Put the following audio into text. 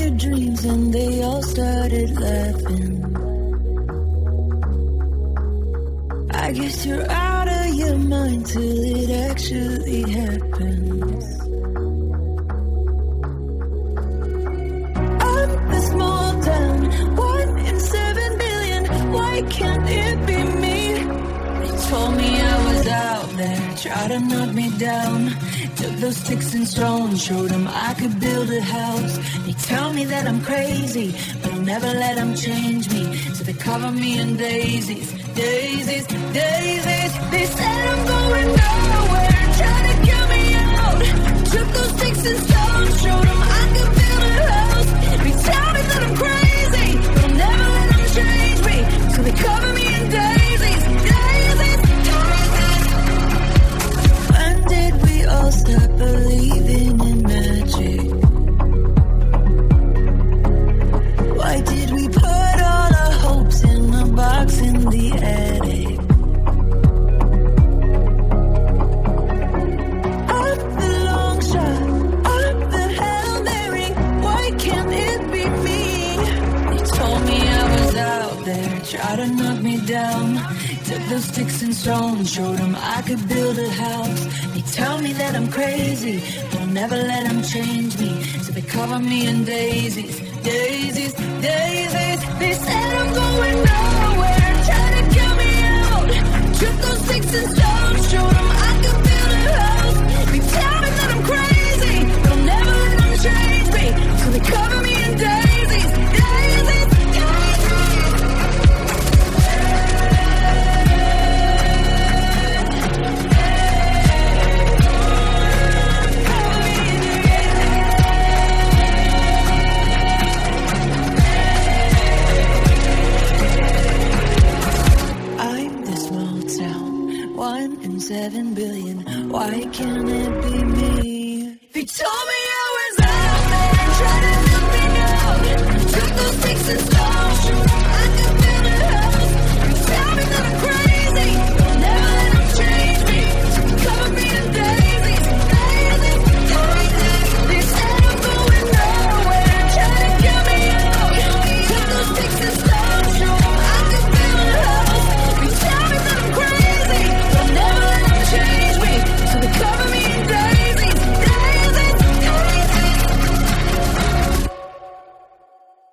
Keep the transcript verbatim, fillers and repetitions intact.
your dreams and they all started laughing. I guess you're out of your mind till it actually happens. I'm a small town, one in seven billion. Why can't it be me? They told me I was out there, tried to knock me down. Took those sticks and stones, showed them I could build a house. They tell me that I'm crazy, but I'll never let them change me. So they cover me in daisies, daisies, daisies. They said I'm going nowhere, trying to kill me out. Took those sticks and stones, showed them I could build a house. They tell me that I'm crazy, but I'll never let them change me. So they cover me in daisies, daisies, daisies. When did we all stop believing in magic? Why did we put all our hopes in a box in the attic? I'm the long shot, I'm the Hail Mary. Why can't it be me? They told me I was out there, tried to knock me down. Took those sticks and stones, showed them I could build a house. They tell me that I'm crazy, but I'll never let them change me. So they cover me in daisies, daisies, daisies. They said I'm going nowhere, trying to kill me out. Took those sticks and stones, showed them I could build a house. They tell me that I'm crazy, but I'll never let them change me. So they cover me in daisies, daisies, daisies. One in seven billion. Why can't it be me? They told me I was out there, trying to knock me out. Took those sticks and